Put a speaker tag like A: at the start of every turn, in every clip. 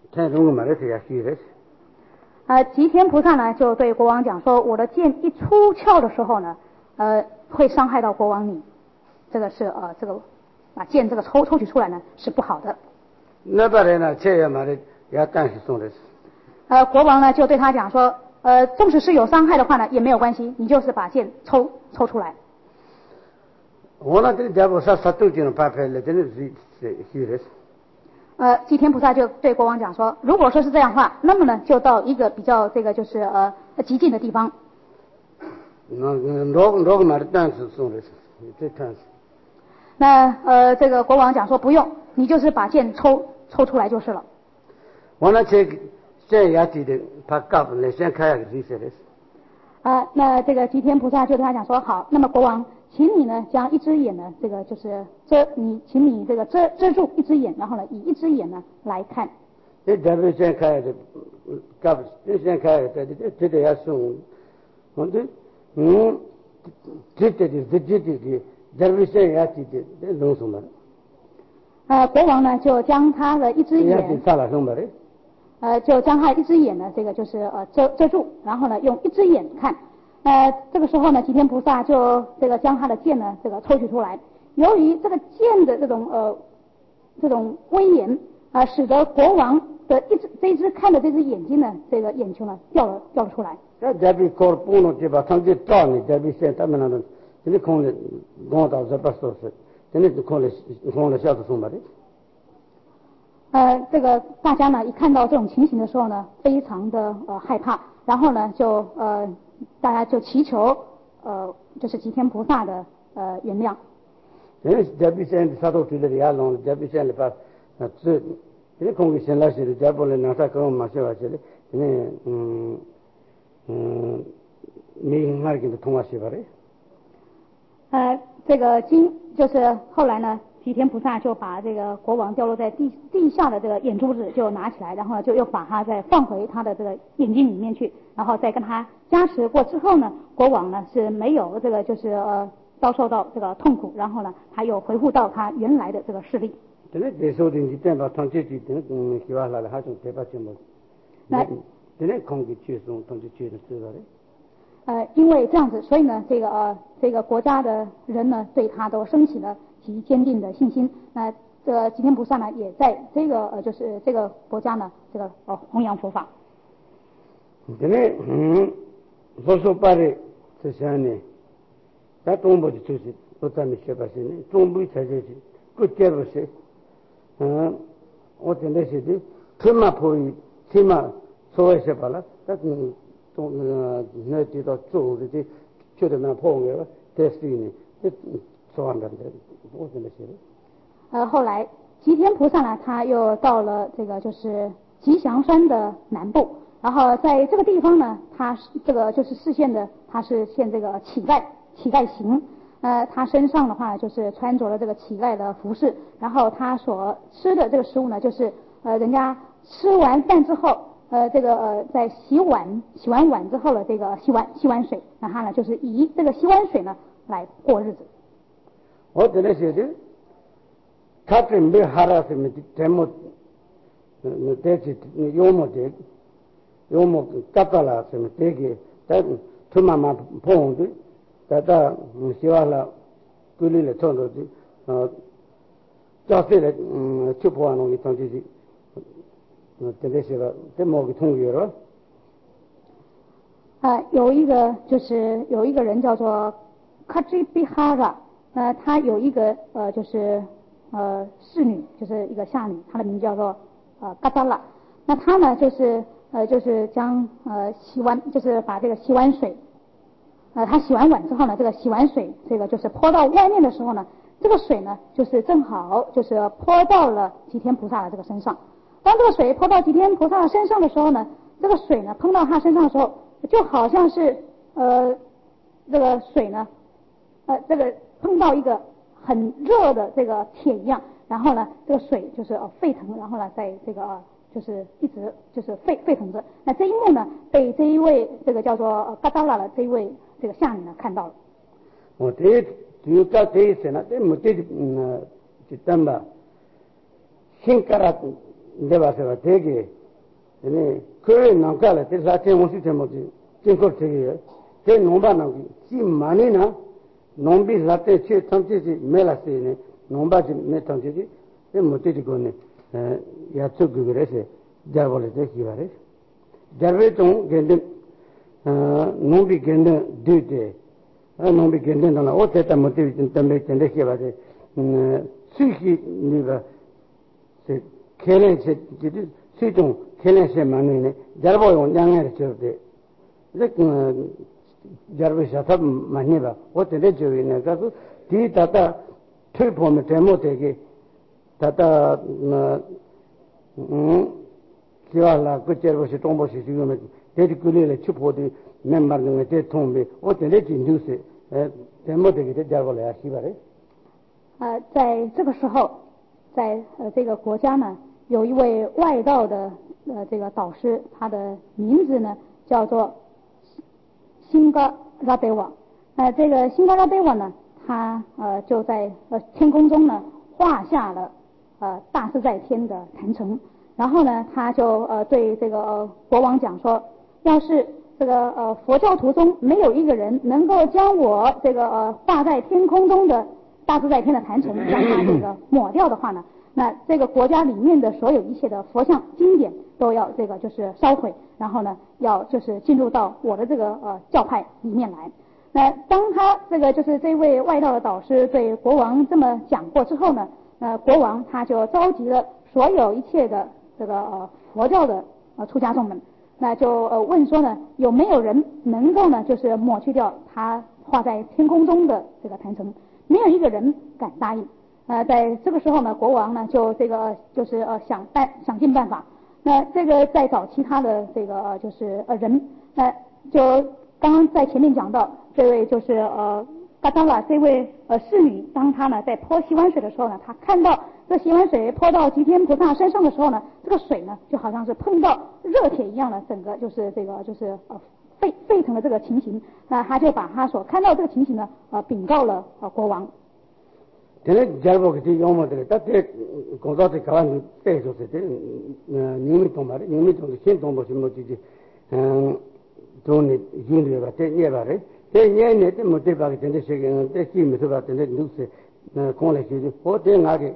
A: 吉天菩萨呢就对国王讲说，我的剑一出鞘的时候呢，会伤害到国王你，这个是这个把剑这个抽取出来呢是不好的。
B: 那把人呢，这样嘛的也干是送的。
A: 国王呢就对他讲说，纵使是有伤害的话呢也没有关系，你就是把剑抽出来。
B: 我那这家伙杀斗进了八拍了，真的是。
A: 吉天菩萨就对国王讲说，如果说是这样的话，那么呢就到一个比较这个就是极近的地方。那这个国王讲说不用，你就是把剑抽出来就是了。
B: 我那这也记得他搞不来，先开个这些的。
A: 那这个吉天菩萨就对他讲说，好，那么国王，请你呢将一只眼呢，这个就是请你这个遮住一只眼，然后呢以一只眼呢来看。
B: 这先开的，搞这先开的，这也送，我的这先也记得这弄什么？
A: 国王呢就将他的一只眼。就将他一只眼呢，这个就是遮住，然后呢用一只眼看。这个时候呢，吉天菩萨就这个将他的剑呢这个抽取出来。由于这个剑的这种威严使得国王的这一只看的这只眼睛呢，这个眼球呢掉了出来。
B: 这边搞不弄这把他们抓你，这边现他们那种，真的空了，光到这把说是，真的是空了小子送吧的。
A: 这个大家呢一看到这种情形的时候呢，非常的害怕，然后呢就大家就祈求就是吉天菩萨的原谅。
B: 这边现在杀到这里也弄，这边现在把这空气现在是这边那啥搞嘛是吧？这你那个通话是吧的？
A: 这个就是后来呢。吉天菩萨就把这个国王掉落在地下的这个眼珠子就拿起来，然后就又把它再放回他的这个眼睛里面去，然后再跟他加持过之后呢，国王呢是没有这个就是遭受到这个痛苦，然后呢他又恢复到他原来的这个视力。
B: 那
A: 因为这样子，所以呢这个国家的人呢对他都升起了极坚定的信心。那这个吉天菩萨呢也在这个就是这个国家呢这个弘扬佛法。
B: 说白了是啥呢？他东北就是不咱们学吧是呢，东北才就是不接不是，我真的是的，起码说一些吧了，但是那知道做的这觉得那破了，这是呢，这说的我真的是。
A: 后来吉天菩萨呢，他又到了这个就是吉祥山的南部，然后在这个地方呢，他这个就是示现的，他是现这个乞丐行。他身上的话就是穿着了这个乞丐的服饰，然后他所吃的这个食物呢，就是人家吃完饭之后，这个在洗完碗之后的这个洗碗水，那他呢就是以这个洗碗水呢来过日子。
B: 我真的是的，他准备好了什么节目，这是幽默搞到了什么这个，但他妈妈碰的。大希望了，规律的创作的，教授的就不按那个东西，真的是了，这么个通学了。
A: 有一个人叫做卡吉比哈拉，他有一个就是侍女，就是一个下女，她的名字叫做嘎达拉。那她呢就是将就是把这个洗碗水。他洗完碗之后呢，这个洗碗水这个就是泼到外面的时候呢，这个水呢就是正好就是泼到了吉天菩萨的这个身上。当这个水泼到吉天菩萨的身上的时候呢，这个水呢碰到他身上的时候，就好像是这个水呢这个碰到一个很热的这个铁一样，然后呢这个水就是沸腾，然后呢在这个就是一直就是沸腾着。那这一幕呢被这一位这个叫做嘎达拉的这一位这个下女呢看到了。
B: 我这就到这一次呢，这没得就等吧，先给他 내가서 되게 네 그래 남가라 대사 대원시 때문에 진거 되게 제 농바는 지 많이나 농비 라테 체 탐지지 메라세네 농바지 메탐지지 에 못지 거네 야초 그거래서 자벌에 되기바래 자베동 겐데 농비 겐데 되게 농비 겐데나 어때다 못지 때문에 된게 바래 수익이 네가 세 개lense 수종 개lense 만이네 자보용 양해를 줘대 이제 자르셔서 많이 봐 어때 저기네 가서 뒤다다 틀 보면 데모되게 다다 기와라 그때로서 동보시 지금 대리 끌리를 추포디 멤버는 대통비 어때 진주세 데모되게 자보래 시바래
A: 在这个时候，在这个国家呢，有一位外道的这个导师，他的名字呢叫做辛嘎拉德瓦。这个辛嘎拉德瓦呢，他就在天空中呢画下了大自在天的坛城，然后呢，他就对这个国王讲说，要是这个佛教徒中没有一个人能够将我这个画在天空中的大自在天的坛城将它这个抹掉的话呢，那这个国家里面的所有一切的佛像经典都要这个就是烧毁，然后呢要就是进入到我的这个教派里面来。那当他这个就是这位外道的导师对国王这么讲过之后呢，国王他就召集了所有一切的这个佛教的出家众们，那就问说呢，有没有人能够呢就是抹去掉他画在天空中的这个坛城？没有一个人敢答应。在这个时候呢，国王呢就这个就是想尽办法。那这个再找其他的这个就是人，那就刚刚在前面讲到这位就是嘎达拉这位侍女，当她呢在泼洗碗水的时候呢，她看到这洗碗水泼到吉天菩萨身上的时候呢，这个水呢就好像是碰到热铁一样的，整个就是这个就是沸腾的这个情形，那他就把他所看到这个情形呢禀告了国王。
B: 되네 잘보게 용모들 다때 고도에 가는 때에서도 님이 동말이 님이 동도 신 동도 좀 뭐지 돈이 윤리가 때려봐래 때년에 때 못해 봐게 된데 시기는 때 끼면서 봤는데 누세 공례지 어때 나게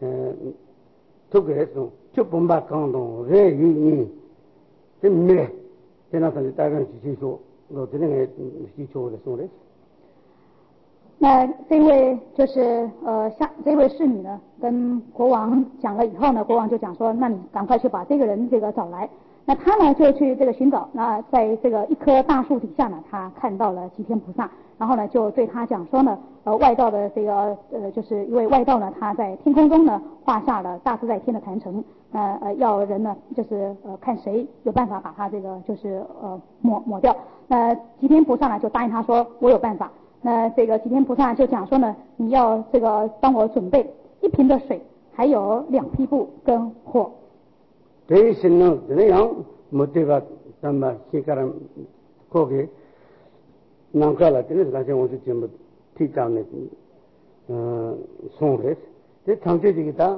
B: tuk에서 쭉 bomba 강동 왜 유니 때문에 때나서 다른 지시소 너 되는 지시소를 소래
A: 那这位就是像这位侍女呢，跟国王讲了以后呢，国王就讲说，那你赶快去把这个人这个找来。那他呢就去这个寻找，那在这个一棵大树底下呢，他看到了吉天菩萨，然后呢就对他讲说呢，外道的这个就是一位外道呢，他在天空中呢画下了大自在天的坛城，要人呢就是看谁有办法把他这个就是抹掉。那吉天菩萨呢就答应他说，我有办法。那这个吉天菩萨就讲说呢，你要这个帮我准备1瓶的水，还有2匹布跟火。
B: 대신은 그냥 못해가 담마 시가람 거기 남가라 때는 다시 오지 좀 티다네 손레 대 탐제지기다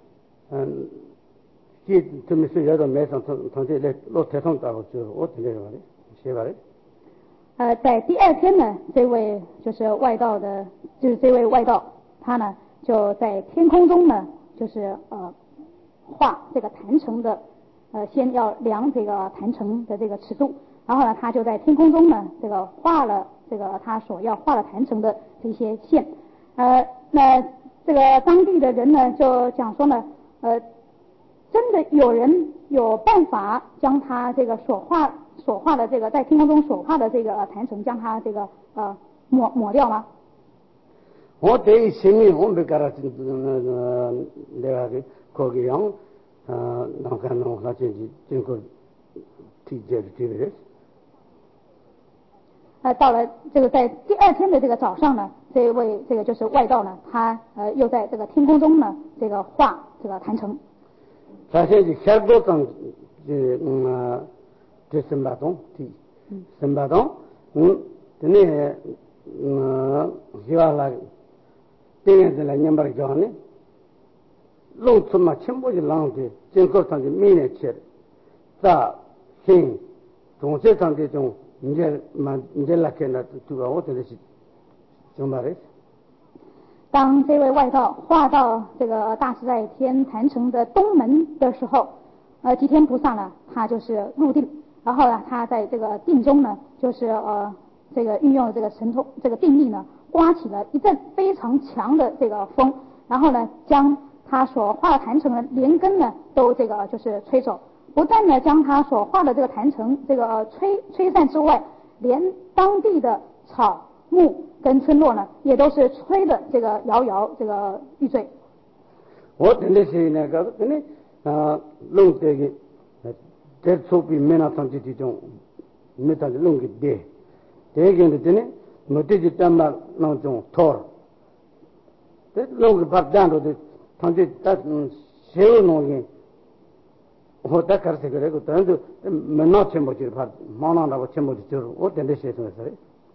B: 지 좀서 여러 매선 탐제래 로테송다고 저 어떻게 말해 시바래
A: 在第2天呢，这位就是外道的，就是这位外道，他呢就在天空中呢，就是画这个坛城的，先要量这个坛城的这个尺度，然后呢，他就在天空中呢，这个画了这个他所要画的坛城的这些线，那这个当地的人呢就讲说呢，真的有人有办法将他这个所画的这个在天空中所画的这个坛城，将它这个抹掉吗？
B: 我对心里我们搞了那个거기랑 남간노 같이 지금 티제르티베스
A: 到了这个在第2天的这个早上呢，这位这个就是外道呢，他又在这个天空中呢，这个画这个坛城。
B: 사실 혈도성 sembaton ti sembaton tene hiwala tene de la nyambar jone 롱츠마 첨보지 랑데 쟁거탄지 미네체 자 행 동세탄데 좀 이제 라케나 두가 어떻게지 좀 말해
A: 当这位外道化到这个大自在天坛城的东门的时候，吉天菩萨呢，他就是入定，然后呢，他在这个定中呢，就是这个运用这个神通，这个定力呢，刮起了一阵非常强的这个风，然后呢，将他所画的坛城的连根呢，都这个就是吹走，不但呢将他所画的这个坛城这个吹散之外，连当地的草木跟村落呢，也都是吹的这个摇摇这个欲坠。
B: 我真的是那个，真的弄这个，这手比没那上去这种，没他弄个的，这个呢真的，我这就他妈那种拖，这弄个把单独的，他这他小弄个，我打开这个那个，但是没那全部就是把马上那个全部就是，我真的是这么说的。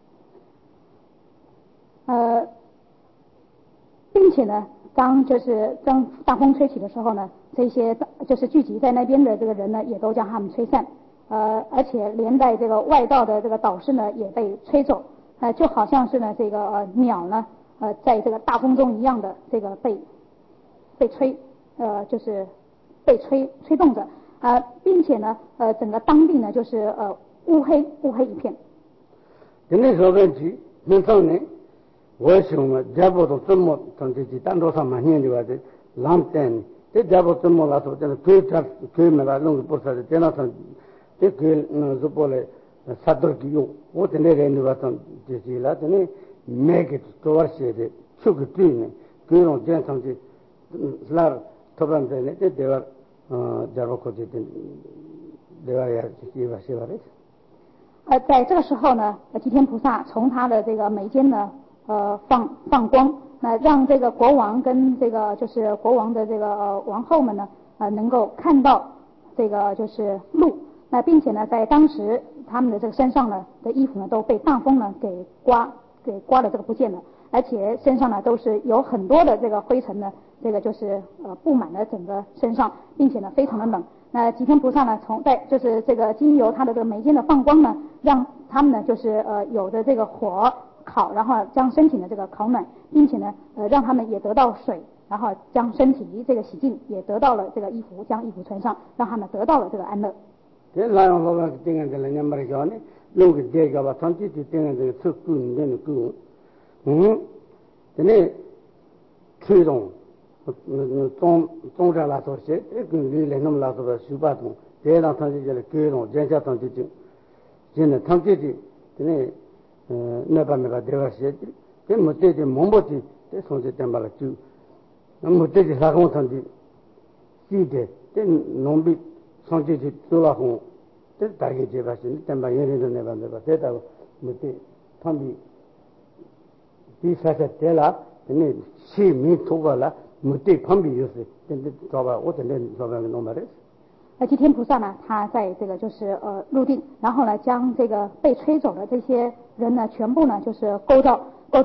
A: 并且呢，当大风吹起的时候呢，这些就是聚集在那边的这个人呢，也都将他们吹散，而且连带这个外道的这个导师呢，也被吹走，就好像是呢这个鸟呢，在这个大风中一样的这个被吹，就是被吹动着，并且呢，整个当地呢就是乌黑一片。
B: 今天说问题，那当年。我想嘛，家婆都这么从这些单多上满年的话的，蓝天，这家婆这么拉说，真的可以没来弄个不少的，真的上，这可以说过来，杀多几用，我真的人的话上这些啦，真的每个多少些的，出个对呢，可以让这上去，拉突然在呢，这地方家婆可就的，地方也是吧的。
A: 在这个时候呢，吉天菩萨从他的这个眉间呢。放光，那让这个国王跟这个就是国王的这个王后们呢，能够看到这个就是路，那并且呢，在当时他们的这个身上呢的衣服呢都被大风呢给刮的这个不见了，而且身上呢都是有很多的这个灰尘呢，这个就是布满了整个身上，并且呢非常的冷。那吉天菩萨呢就是这个经由他的这个眉间的放光呢，让他们呢就是有的这个火烤，然后将身体的这个烤暖，并且呢让他们也得到水，然后将身体这个洗净，也得到了这个衣服，将衣服穿上，让他们得到了这个安乐。
B: 这那样老板定的人家没讲呢，弄个这个吧，长期就定的出股那个股，这呢推动中山拉说些，这个你来那么拉说的十八种，这样长期就是推动人家长期就，现在长期的这呢。那把电话写的，这没得的蒙不的，这从这点把它就，那没得的啥工程的，记得这农民从这去做了红，这大概这把是点把人的那把，这到没得，他们第三个点了，那市民投过了，没得旁边就是，真的找吧，我真的找吧弄把的。
A: 吉天菩萨呢，他在这个就是入定，然后呢将这个被吹走的这些人呢，全部呢就是构造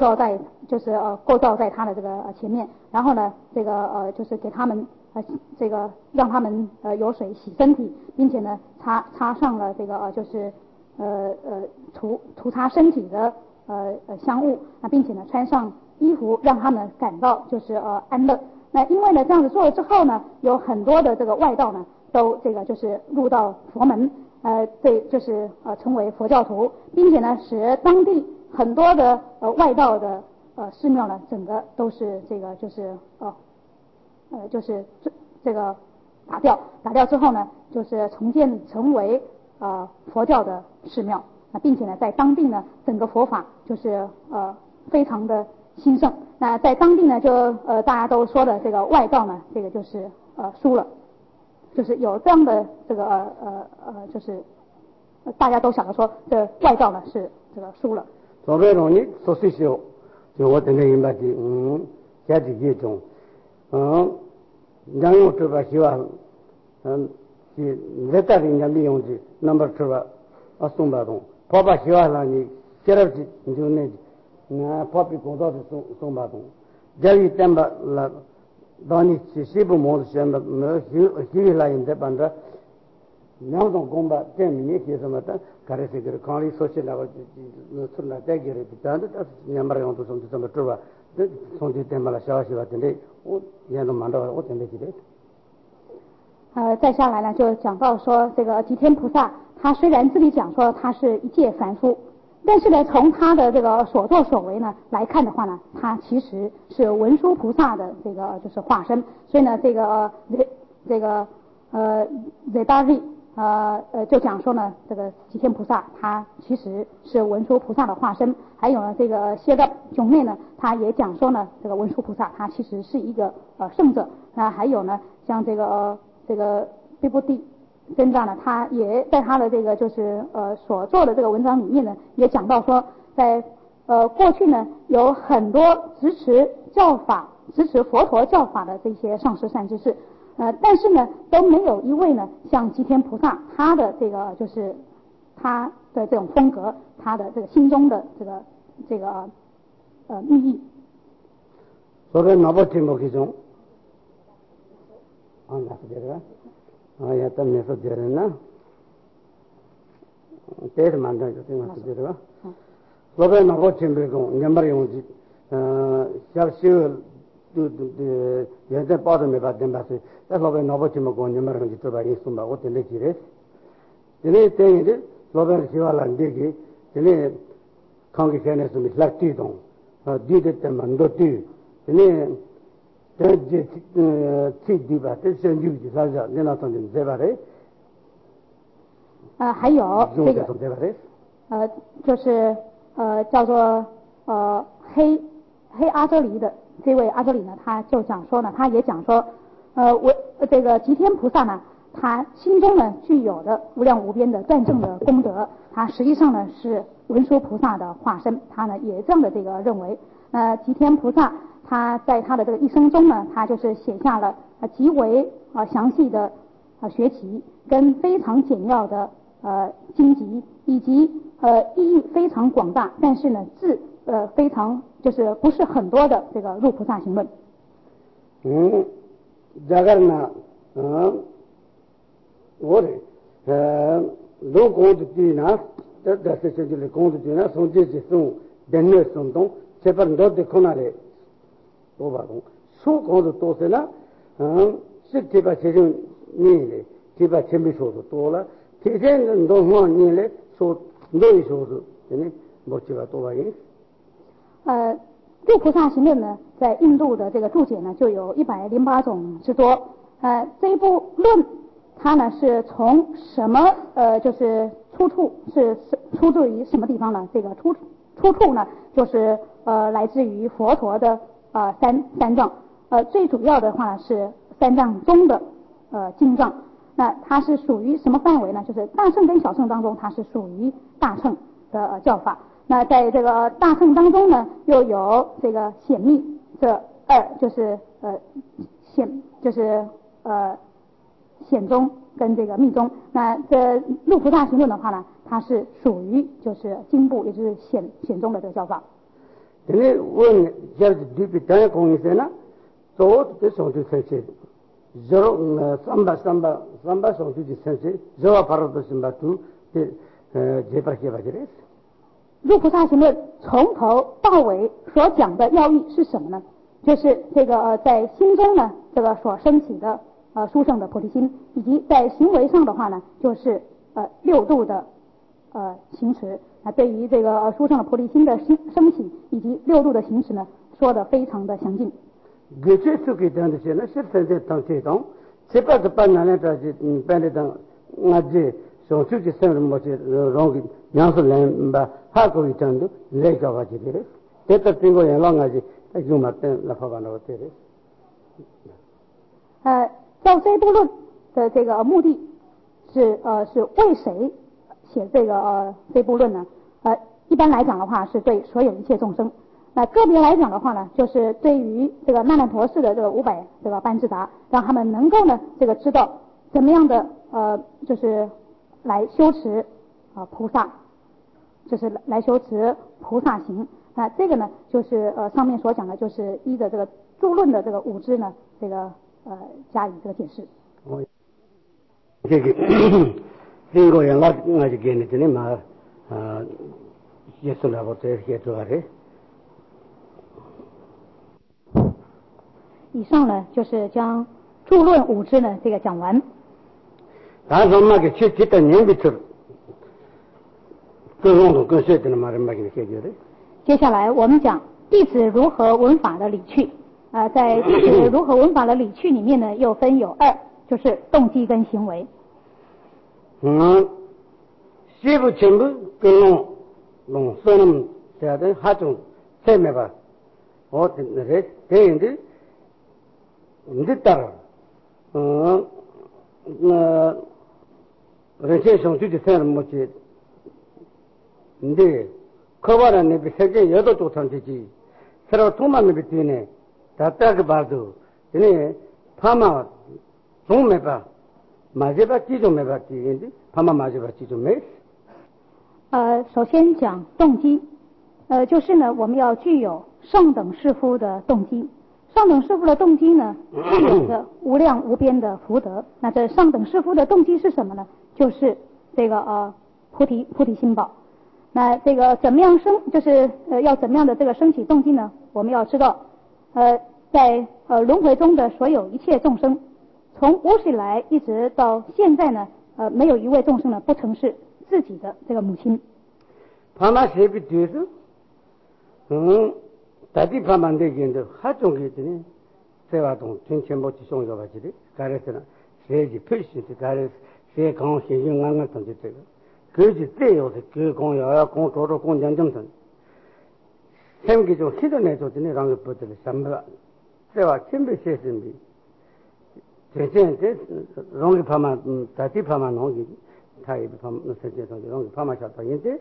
A: 在他的这个前面，然后呢这个就是给他们这个让他们有水洗身体，并且呢擦上了这个就是涂擦身体的香雾，并且呢穿上衣服，让他们感到就是安乐。那因为呢这样子做了之后呢，有很多的这个外道呢。都这个就是入到佛门，对，就是成为佛教徒，并且呢，使当地很多的外道的寺庙呢，整个都是这个就是就是这个打掉之后呢，就是重建成为佛教的寺庙，并且呢，在当地呢，整个佛法就是非常的兴盛。那在当地呢，就大家都说的这个外道呢，这个就是输了。就是有这样的这个就是大家都想着说，这外道呢是这个输了。
B: 所谓容易说是说，就我真的明白的，家庭这种，让用这个希望，是在这里人家利用的，那么这个送不动，爸爸希望让你接着去，你就那爸爸工作的送不动，家里怎么了？ 다니 시시부 모두 셈바 히라인데 반다 냥동 공바 때문에 계속마다 가르치기를 강리 소실하고 술나 대기를 비단데 냠바랑도 좀 들어봐 손지 때문에 샤와시바던데 얘도 만다고 어떤데 지래
A: 再下来呢，就讲到说这个吉天菩萨，他虽然自己讲说他是一介凡夫，但是呢，从他的这个所作所为呢来看的话呢，他其实是文殊菩萨的这个就是化身。所以呢，这个Vedari 就讲说呢，这个吉天菩萨他其实是文殊菩萨的化身。还有呢，这个谢勒迥内呢，他也讲说呢，这个文殊菩萨他其实是一个圣者。那还有呢，像这个毕布地真藏呢，他也在他的这个就是所做的这个文章里面呢，也讲到说，在过去呢有很多支持佛陀教法的这些上师善知识，但是呢都没有一位呢像吉天菩萨他的这个就是他的这种风格，他的这个心中的这个寓意。
B: 所以那不听不其中。ya ta me so dire na te man da te ma dire ba lo be na go chimbe go nyambar yong ji sha shi du ya de pa de me ba de ba se ta lo be na go chimbe go nyambar yong ji to ba yi sum ba go te le ji re te yi lo be shi wa la de gi te le khang gi khane su mi lak ti dong di de te man do ti te
A: 还有这个就是叫做黑阿遮离的这位阿遮离呢，他就讲说呢，他也讲说这个吉天菩萨呢，他心中呢具有的无量无边的断证的功德，他实际上呢是文殊菩萨的化身，他呢也这样的这个认为。吉天菩萨他在他的这个一生中呢，他就是写下了极为详细的学习跟非常简要的经籍，以及意义非常广大，但是呢字非常就是不是很多的这个入菩萨行论。
B: 자갈나 오래 로고드티나 다다세체질 고드티나 손제지송 덴네송동 제반도데 코나레 오바고 소고도 또세나 식티바 제중 니레 티바 쳔비소도 또라 티젠은 동호 니레 소 노이소도 네 뭐지가 또바이
A: 入菩萨行论呢，在印度的这个注解呢，就有108种之多。这一部论，它呢是从什么就是出自于什么地方呢？这个出处呢，就是来自于佛陀的三藏。最主要的话是三藏中的经藏。那它是属于什么范围呢？就是大乘跟小乘当中，它是属于大乘的教法。那在这个大乘当中呢，又有这个显密这二，就是显宗跟这个密宗。那这入菩萨行论的话呢，它是属于就是经部，也就是显宗的这个教法。
B: 근데 원 제가 디비타에 공유세나 또 대성도 세세 저 삼바 성주지 세세 저 바로도 심바투 제바케 바지레스
A: 入菩萨行论从头到尾所讲的要义是什么呢？就是这个在心中呢，这个所升起的殊胜的菩提心，以及在行为上的话呢，就是六度的行持。对于这个殊胜的菩提心的升起以及六度的行持呢，说的非常的详尽。
B: gechesuki dandishena shirsense tangchedong sepa sepa nanetaji pendetang ngaje sonchuji senmoche rongi nyangsu lemba hakoi tandu leka wajire teta tingo yanla ngaje yuma ten lafabana tere
A: 照这部论的这个目的是为谁写这部论呢？一般来讲的话，是对所有一切众生。那个别来讲的话呢，就是对于这个那烂陀寺的这个500这个班智达，让他们能够呢这个知道怎么样的就是来修持菩萨，就是来修持菩萨行。 那这个呢，就是上面所讲的，就是依着这个诸论的这个五支呢，这个加以这个解释。
B: 这个英国人我就给你这里嘛耶稣来我这些做的。
A: 以上呢，就是将诸论五支呢这个讲完。
B: 다음에 기타 년비처럼 그런 거 세트는 말은 막이 해줘요.
A: 接下来我们讲弟子如何闻法的理趣。在弟子如何闻法的理趣里面呢，又分有二，就是动机跟行为。
B: 세부 전부 그런 손은 제가 하중 세매봐. 어떤데 대인데 이제 따라人生就这么去，근데 커버는 세계 여덟 쪽 전체지 새로 통만을 비트네 다다가 봐도 얘네 파마 종매봐 맞아봐 지종매봐 지인데 파마 맞아봐 지종매
A: 首先讲动机，就是呢，我们要具有上等士夫的动机。上等士夫的动机呢，具有着无量无边的福德。那这上等士夫的动机是什么呢？就是这个菩提心宝。那这个怎么样就是要怎么样的这个升起动机呢？我们要知道，在轮回中的所有一切众生，从无始以来一直到现在呢，没有一位众生呢不曾是自己的这个母亲。
B: 다디 파만데긴데 하종기더니 세와동 전체모치 송조가지리 가르스나 세지 필시지 가르스 세 강신 용안을 던졌대요. 그지 때요서 그 공야야 공도로 공장정선 생기 좀 희도내줘더니 랑을 버들이 삼바 세와 침비시스미 제제한테 롱이 파만 다디 파만 농기 타입 파만 세제도 롱이 파마샤다 인데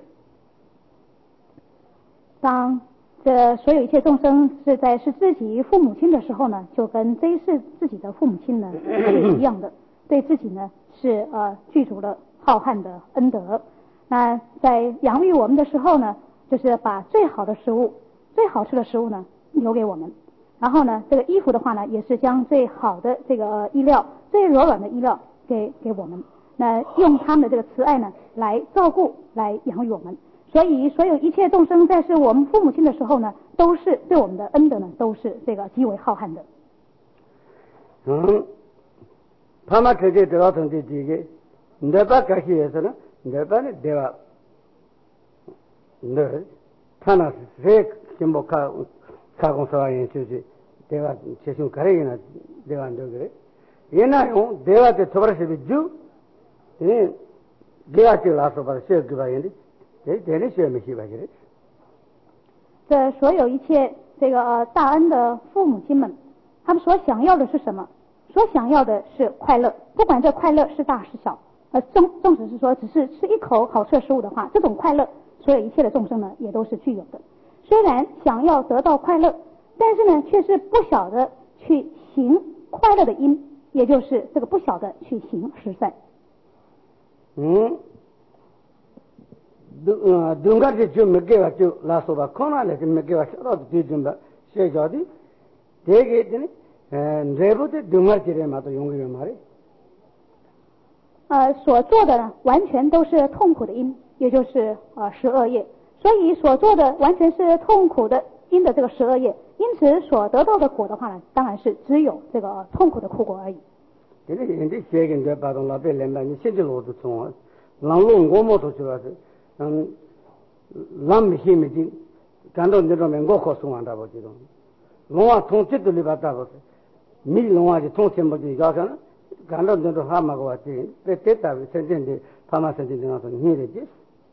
A: 当这所有一切众生是自己父母亲的时候呢，就跟这是自己的父母亲呢是一样的，对自己呢是具足了浩瀚的恩德。那在养育我们的时候呢，就是把最好的食物、最好吃的食物呢留给我们。然后呢，这个衣服的话呢，也是将最好的这个衣料、最柔软的衣料给我们。那用他们的这个慈爱呢来照顾、来养育我们。所以所有一切众生在是我们父母亲的时候呢，都是对我们的恩德呢，都是这个极为浩瀚的。
B: 파마케게 들어왔던 데지게 내가 가시에서는 내가는 내가 늘 타나스 세 김복하 가공사에 주지 내가 제신 가래기나 내가 안 그래 얘나요 내가 때 토바르시 주 내가 때 라서 봐 세게 봐야지
A: 这所有一切这个大恩的父母亲们，他们所想要的是什么？所想要的是快乐，不管这快乐是大是小，纵使是说只是吃一口好吃的食物的话，这种快乐，所有一切的众生呢也都是具有的。虽然想要得到快乐，但是呢却是不晓得去行快乐的因，也就是这个不晓得去行实善。
B: dungar지 좀 몇개가 좀 라소바 코나래 좀 몇개가 서로 뒤좀바 세자디 되게더니 내부대 dungar지에 마도 용기를 말해
A: 所做的呢完全都是痛苦的因，也就是十恶业，所以所做的完全是痛苦的因的这个十恶业，因此所得到的果的话呢，当然是只有这个痛苦的苦果而已。
B: 这个人的学跟在把东老百姓们你现在路都从让龙我们都去了남 힘이지 간도 내려면 고코 송한다 보지도 농아 통째들이 받다 보세 밀 농아지 통째 뭐지 가서는 간도 내려 하마고 왔지 때때다 선전데 파마 선전데 나서 니래지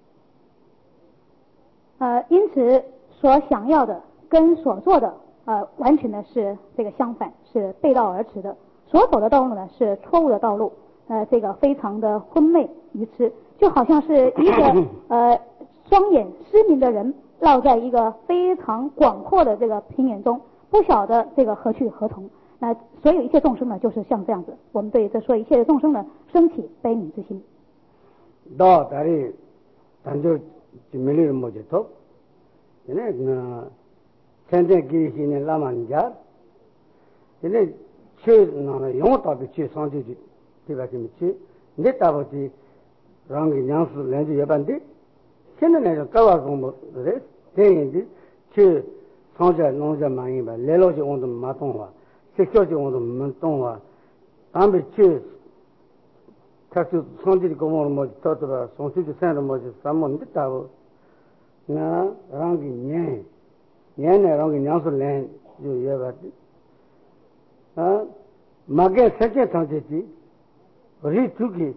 A: 因此所想要的跟所做的完全的是这个相反，是背道而驰的。所走的道路呢是错误的道路，这个非常的昏昧愚痴，就好像是一个双眼失明的人落在一个非常广阔的这个平原中，不晓得这个何去何从。那所有一切众生呢，就是像这样子，我们对这所有一切的众生呢，升起悲悯之心。
B: 到다리 단절 지밀리를 뭐지도 얘네 현재 기신의 라만자 얘네 최나는 영어답이 최 상주지 대바심치 내 따버지 랑이 냥수 렌지 예반데 현내는 까와서 뭐래 대인지 최 상자 농자 많이 봐 레로지 온도 마통와 색조지 온도 문통와 담배 최 taksu sanjiri komoro moji tatara sanjiri senra moji samon ditawo na rangi nyen ne rangi nyansu len jo yebati mage sakye sanjiri ri tuki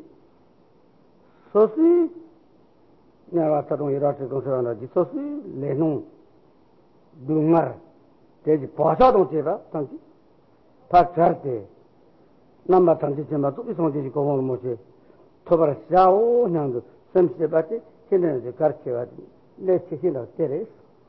B: sosi nyawa tatong irati konsarana ji sosi lenung dungar teji pasha dong cheba sanji pak charte 남바 단지체마 또 이송지지 고모를 모지 토바라 샤오 냥도 샘세바티 현내에 가르쳐와 내 체신을 때레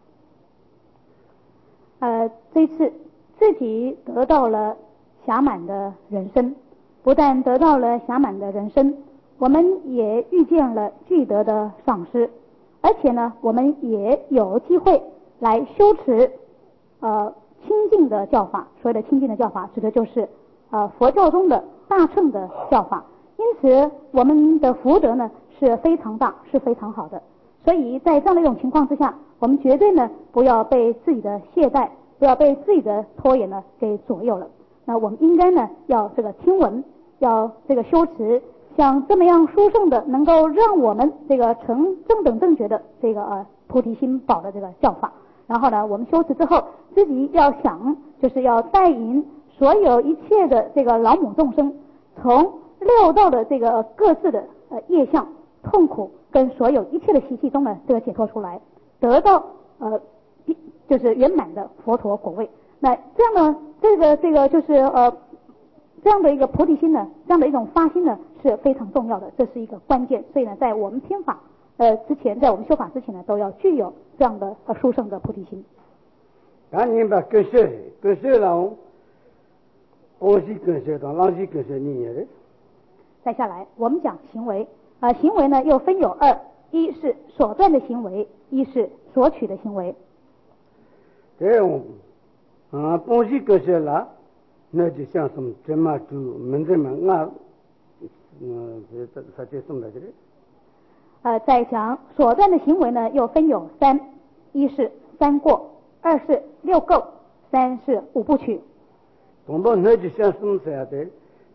A: 这次自己得到了暇满的人生，不但得到了暇满的人生，我们也遇见了具德的上师，而且呢，我们也有机会来修持清净的教法。所谓的清净的教法，指的就是佛教中的大乘的教法，因此我们的福德呢是非常大，是非常好的。所以在这样的一种情况之下，我们绝对呢不要被自己的懈怠，不要被自己的拖延呢给左右了。那我们应该呢要这个听闻，要这个修持，像这么样殊胜的，能够让我们这个成正等正觉的这个菩提心宝的这个教法。然后呢，我们修持之后，自己要想，就是要带引所有一切的这个老母众生，从六道的这个各自的业相、痛苦跟所有一切的习气中呢，这个解脱出来，得到就是圆满的佛陀果位。那这样呢，这个就是这样的一个菩提心呢，这样的一种发心呢，是非常重要的，这是一个关键。所以呢，在我们听法之前，在我们修法之前呢，都要具有这样的殊胜的菩提心。
B: 赶紧把根学了。我是跟学当，老是跟学你也。
A: 再下来，我们讲行为。行为呢又分有二，一是所断的行为，一是所取的行为。
B: 这种我是跟学了，那就像什么这么就门这么他就送到这里。
A: 再讲所断的行为呢，又分有三，一是三过，二是六垢，三是五部曲。
B: 동보 너지 샤스문서야 돼.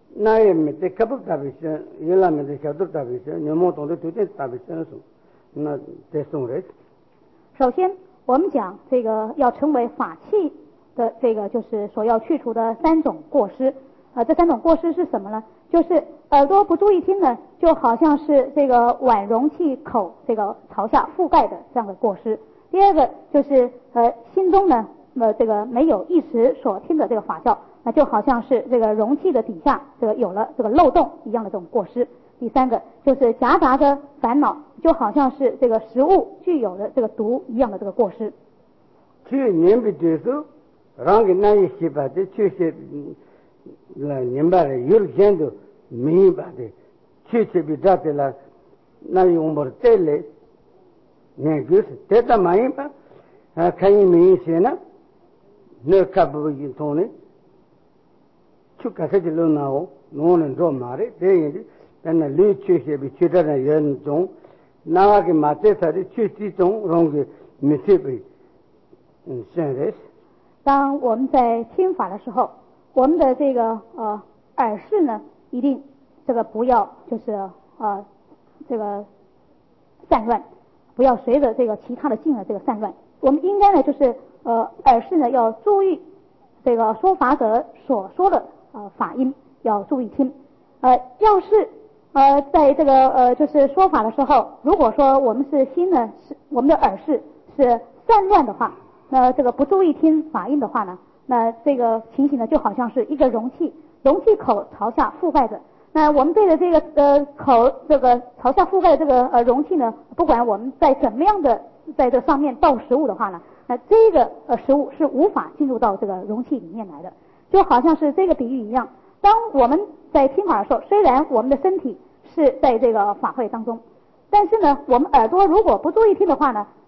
B: 나에 밑에 갑을 답이셔. 일라 밑에 갑을 답이셔. 녀모 동도 두대 답이셔.那这送人。
A: 首先，我们讲这个要成为法器的这个就是所要去除的三种过失。这三种过失是什么呢？就是耳朵不注意听呢，就好像是这个碗容器口这个朝下覆盖的这样的过失。第二个就是心中呢这个没有一时所听的这个法教，那就好像是这个容器的底下这个有了这个漏洞一样的这种过失。第三个就是夹杂着烦恼，就好像是这个食物具有了这个毒一样的这个过失。
B: 去年不就是让给那一些把这确实来明白了，有些都明白的，确实比这的了，那用不得了，那就是这他妈一般看你明显呢，那看不进头呢。去看这些路那哦，我们做嘛的，这样的，但那路确实比其他人严重，那个马这才的确实中，容易没设备，现在。
A: 当我们在听法的时候，我们的这个耳识呢，一定这个不要就是这个散乱，不要随着这个其他的境的这个散乱。我们应该呢就是耳识呢要注意这个说法者所说的法音，要注意听。要是在这个就是说法的时候，如果说我们是心呢是我们的耳识是散乱的话，那这个不注意听法音的话呢，那这个情形呢就好像是一个容器口朝下覆盖着。那我们对着这个口这个朝下覆盖的这个容器呢，不管我们在怎么样的在这上面倒食物的话呢，那这个食物是无法进入到这个容器里面来的。就好像是这个比喻一样，当我们在听法的时候，虽然我们的身体是在这个法会当中，但是呢，我们耳朵如果不注意听的话呢，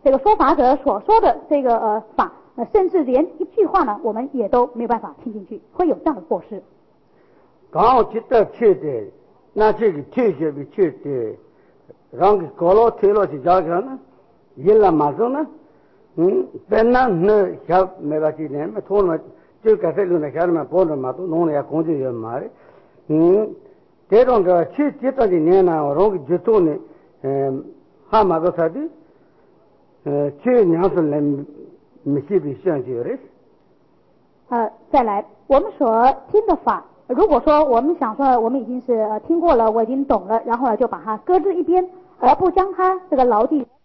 A: 这个说法者所说的这个法，甚至连一句话呢，我们也都没有办法听进去，会有这样的过失。
B: 刚好记得去的，那这个退学比去的，让个高老退了去家呢，伊拉马上呢，本来呢小没把几年，没拖了，就该这个呢，小嘛包了嘛，都弄了也工作人嘛的，这种个去这段的年呢，我让个接触呢，哈嘛都啥的，去娘是来没西比相去的。
A: 再来，我们所听的法，如果说我们想说我们已经是听过了，我已经懂了，然后呢就把它搁置一边，而不将它这个牢记。